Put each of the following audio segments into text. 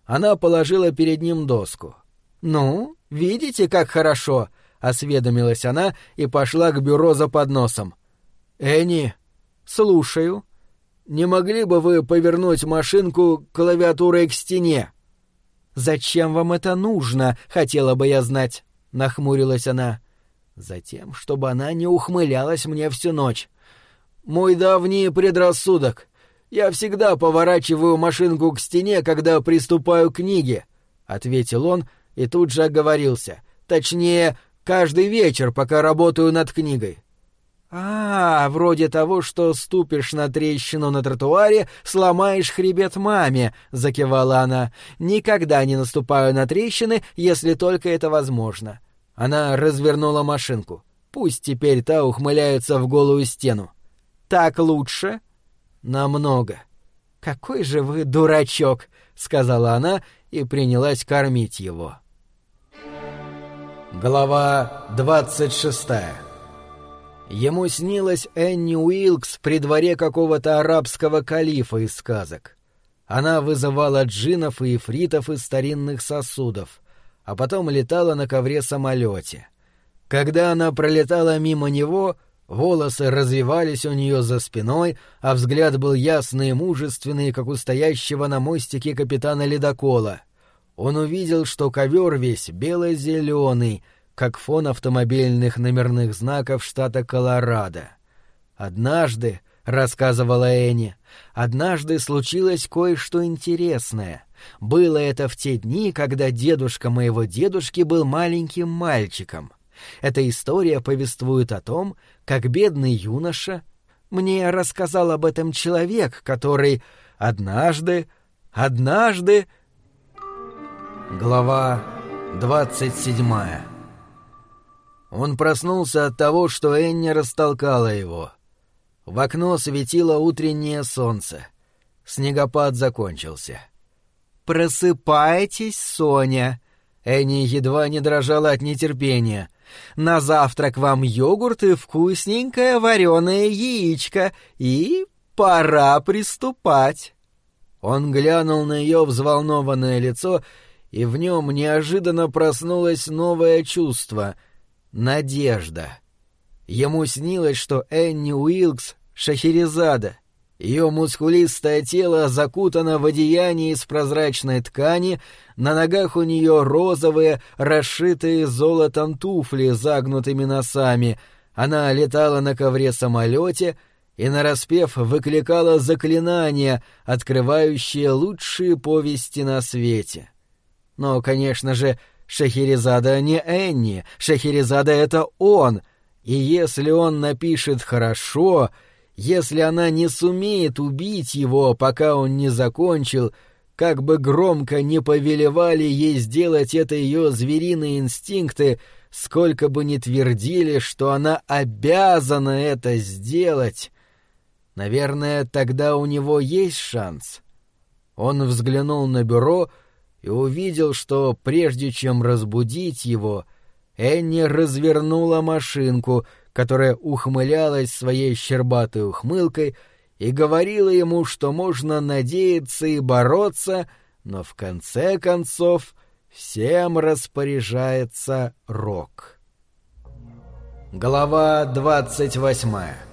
Она положила перед ним доску. «Ну, видите, как хорошо?» — осведомилась она и пошла к бюро за подносом. «Энни, слушаю. Не могли бы вы повернуть машинку клавиатурой к стене?» «Зачем вам это нужно, хотела бы я знать?» — нахмурилась она. «Затем, чтобы она не ухмылялась мне всю ночь. Мой давний предрассудок. Я всегда поворачиваю машинку к стене, когда приступаю к книге», — ответил он и тут же оговорился. «Точнее, каждый вечер, пока работаю над книгой». Вроде того, что ступишь на трещину на тротуаре, сломаешь хребет маме», — закивала она. «Никогда не наступаю на трещины, если только это возможно». Она развернула машинку. Пусть теперь та ухмыляется в голую стену. «Так лучше?» «Намного». «Какой же вы дурачок», — сказала она и принялась кормить его. Глава 26. Ему снилась Энни Уилкс при дворе какого-то арабского калифа из сказок. Она вызывала джиннов и ифритов из старинных сосудов, а потом летала на ковре-самолете. Когда она пролетала мимо него, волосы развивались у нее за спиной, а взгляд был ясный и мужественный, как у стоящего на мостике капитана ледокола. Он увидел, что ковер весь бело-зеленый, как фон автомобильных номерных знаков штата Колорадо. «Однажды, — рассказывала Энни, — однажды случилось кое-что интересное. Было это в те дни, когда дедушка моего дедушки был маленьким мальчиком. Эта история повествует о том, как бедный юноша... Мне рассказал об этом человек, который... Однажды... Глава 27. Он проснулся от того, что Энни растолкала его. В окно светило утреннее солнце. Снегопад закончился. «Просыпайтесь, Соня!» Энни едва не дрожала от нетерпения. «На завтрак вам йогурт и вкусненькое вареное яичко, и пора приступать!» Он глянул на ее взволнованное лицо, и в нем неожиданно проснулось новое чувство — надежда. Ему снилось, что Энни Уилкс — Шахерезада. Ее мускулистое тело закутано в одеяние из прозрачной ткани, на ногах у нее розовые, расшитые золотом туфли с загнутыми носами. Она летала на ковре-самолете и нараспев выкликала заклинания, открывающие лучшие повести на свете. Но, конечно же, Шахерезада не Энни, Шахерезада — это он, и если он напишет хорошо, если она не сумеет убить его, пока он не закончил, как бы громко не повелевали ей сделать это ее звериные инстинкты, сколько бы ни твердили, что она обязана это сделать, наверное, тогда у него есть шанс. Он взглянул на бюро и увидел, что, прежде чем разбудить его, Энни развернула машинку, которая ухмылялась своей щербатой ухмылкой и говорила ему, что можно надеяться и бороться, но в конце концов всем распоряжается Рок. Глава 28.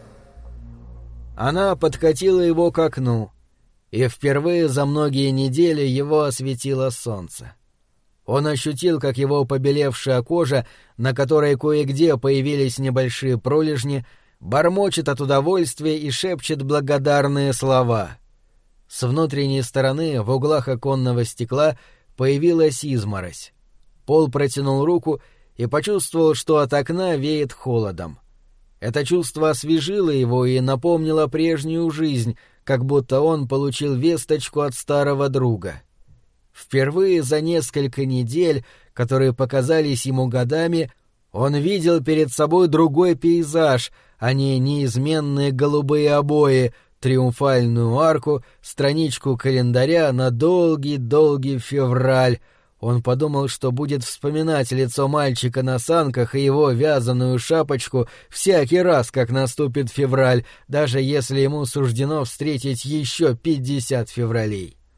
Она подкатила его к окну, и впервые за многие недели его осветило солнце. Он ощутил, как его побелевшая кожа, на которой кое-где появились небольшие пролежни, бормочет от удовольствия и шепчет благодарные слова. С внутренней стороны, в углах оконного стекла, появилась изморозь. Пол протянул руку и почувствовал, что от окна веет холодом. Это чувство освежило его и напомнило прежнюю жизнь, как будто он получил весточку от старого друга. Впервые за несколько недель, которые показались ему годами, он видел перед собой другой пейзаж, а не неизменные голубые обои, триумфальную арку, страничку календаря на долгий-долгий февраль. Он подумал, что будет вспоминать лицо мальчика на санках и его вязаную шапочку всякий раз, как наступит февраль, даже если ему суждено встретить еще 50 февралей.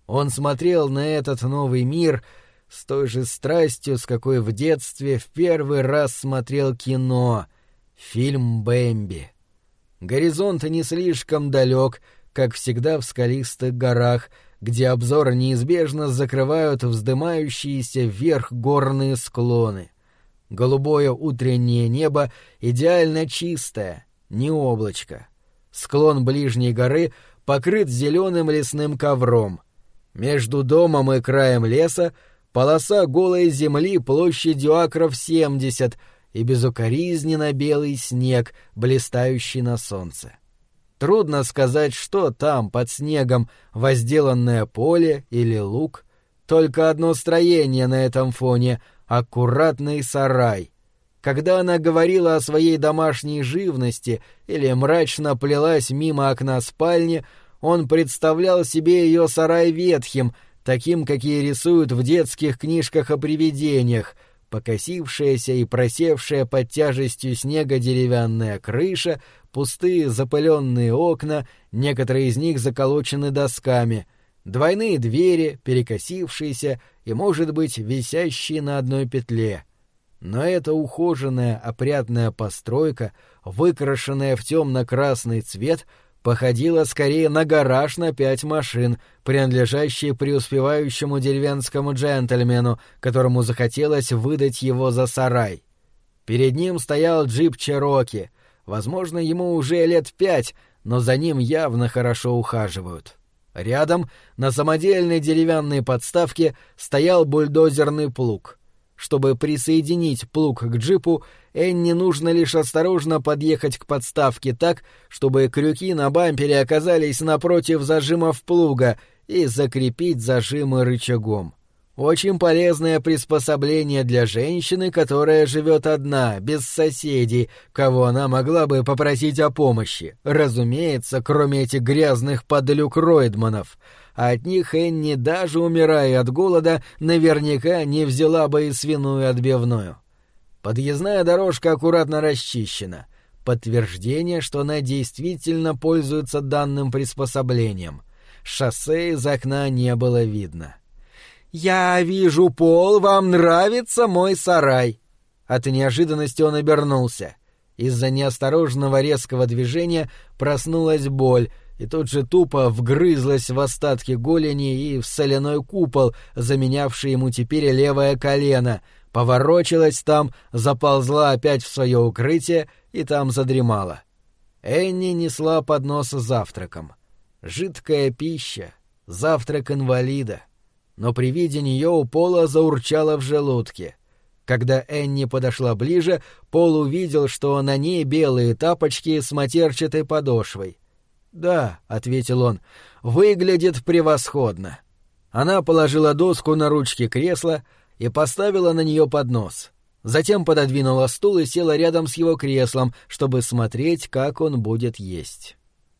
Он смотрел на этот новый мир с той же страстью, с какой в детстве в первый раз смотрел кино, фильм «Бэмби». Горизонт не слишком далек, как всегда в скалистых горах, где обзор неизбежно закрывают вздымающиеся вверх горные склоны. Голубое утреннее небо идеально чистое, ни облачко. Склон ближней горы покрыт зеленым лесным ковром. Между домом и краем леса полоса голой земли площадью акров 70 и безукоризненно белый снег, блистающий на солнце. Трудно сказать, что там, под снегом, возделанное поле или луг. Только одно строение на этом фоне — аккуратный сарай. Когда она говорила о своей домашней живности или мрачно плелась мимо окна спальни, он представлял себе ее сарай ветхим, таким, какие рисуют в детских книжках о привидениях, покосившаяся и просевшая под тяжестью снега деревянная крыша, пустые запыленные окна, некоторые из них заколочены досками, двойные двери, перекосившиеся и, может быть, висящие на одной петле. Но эта ухоженная, опрятная постройка, выкрашенная в темно-красный цвет, походила скорее на гараж на 5 машин, принадлежащий преуспевающему деревенскому джентльмену, которому захотелось выдать его за сарай. Перед ним стоял джип Чероки. Возможно, ему уже лет 5, но за ним явно хорошо ухаживают. Рядом, на самодельной деревянной подставке, стоял бульдозерный плуг. Чтобы присоединить плуг к джипу, Энни нужно лишь осторожно подъехать к подставке так, чтобы крюки на бампере оказались напротив зажимов плуга, и закрепить зажимы рычагом. Очень полезное приспособление для женщины, которая живет одна, без соседей, кого она могла бы попросить о помощи. Разумеется, кроме этих грязных подлюк Ройдманов. А от них Энни, даже умирая от голода, наверняка не взяла бы и свиную отбивную. Подъездная дорожка аккуратно расчищена. Подтверждение, что она действительно пользуется данным приспособлением. Шоссе из окна не было видно. «Я вижу, Пол, вам нравится мой сарай!» От неожиданности он обернулся. Из-за неосторожного резкого движения проснулась боль, и тут же тупо вгрызлась в остатки голени и в соляной купол, заменявший ему теперь левое колено, поворочилась там, заползла опять в свое укрытие и там задремала. Энни несла поднос с завтраком. Жидкая пища, завтрак инвалида. Но при виде нее у Пола заурчало в желудке. Когда Энни подошла ближе, Пол увидел, что на ней белые тапочки с матерчатой подошвой. «Да», — ответил он, — «выглядит превосходно». Она положила доску на ручки кресла и поставила на нее поднос. Затем пододвинула стул и села рядом с его креслом, чтобы смотреть, как он будет есть.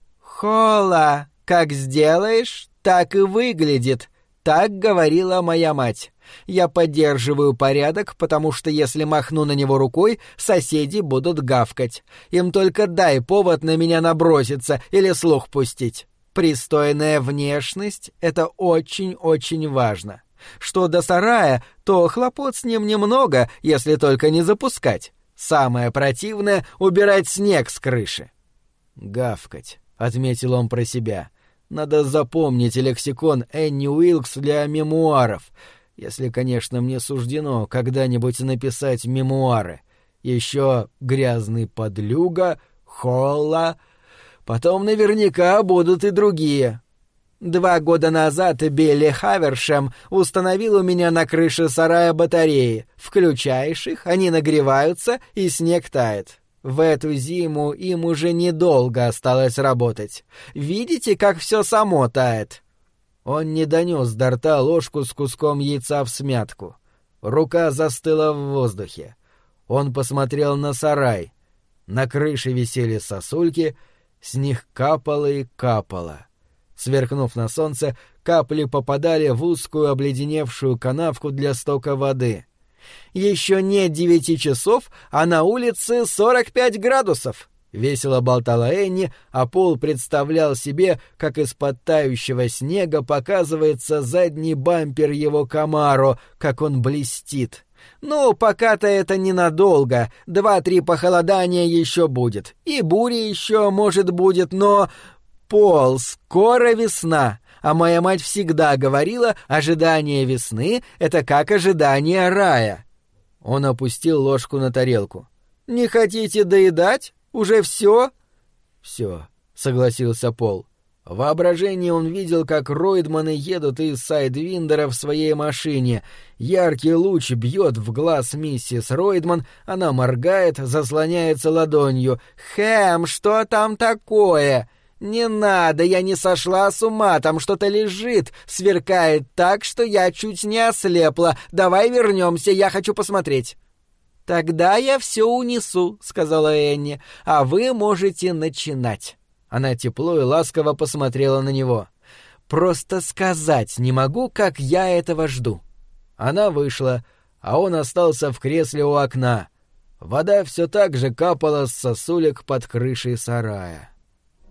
«Холла, как сделаешь, так и выглядит», — так говорила моя мать. «Я поддерживаю порядок, потому что если махну на него рукой, соседи будут гавкать. Им только дай повод на меня наброситься или слух пустить. Пристойная внешность — это очень-очень важно. Что до сарая, то хлопот с ним немного, если только не запускать. Самое противное — убирать снег с крыши». «Гавкать», — отметил он про себя. «Надо запомнить лексикон Энни Уилкс для мемуаров, если, конечно, мне суждено когда-нибудь написать мемуары. Еще грязный подлюга, Холла, потом наверняка будут и другие». 2 года назад Билли Хавершем установил у меня на крыше сарая батареи. Включаешь их, они нагреваются, и снег тает. В эту зиму им уже недолго осталось работать. Видите, как все само тает?» Он не донес до рта ложку с куском яйца всмятку. Рука застыла в воздухе. Он посмотрел на сарай. На крыше висели сосульки, с них капало и капало. Сверкнув на солнце, капли попадали в узкую обледеневшую канавку для стока воды. «Еще нет 9 часов, а на улице 45 градусов. — весело болтала Энни, а Пол представлял себе, как из-под тающего снега показывается задний бампер его Камаро, как он блестит. «Ну, пока-то это ненадолго. 2-3 похолодания еще будет. И буря еще, может, будет, но... Пол, скоро весна, а моя мать всегда говорила, ожидание весны — это как ожидание рая». Он опустил ложку на тарелку. «Не хотите доедать? Уже все?» «Все», — согласился Пол. В воображении он видел, как Ройдманы едут из Сайдвиндера в своей машине. Яркий луч бьет в глаз миссис Ройдман, она моргает, заслоняется ладонью. «Хэм, что там такое?» «Не надо, я не сошла с ума, там что-то лежит, сверкает так, что я чуть не ослепла. Давай вернемся, я хочу посмотреть». «Тогда я все унесу», — сказала Энни, — «а вы можете начинать». Она тепло и ласково посмотрела на него. «Просто сказать не могу, как я этого жду». Она вышла, а он остался в кресле у окна. Вода все так же капала с сосулек под крышей сарая.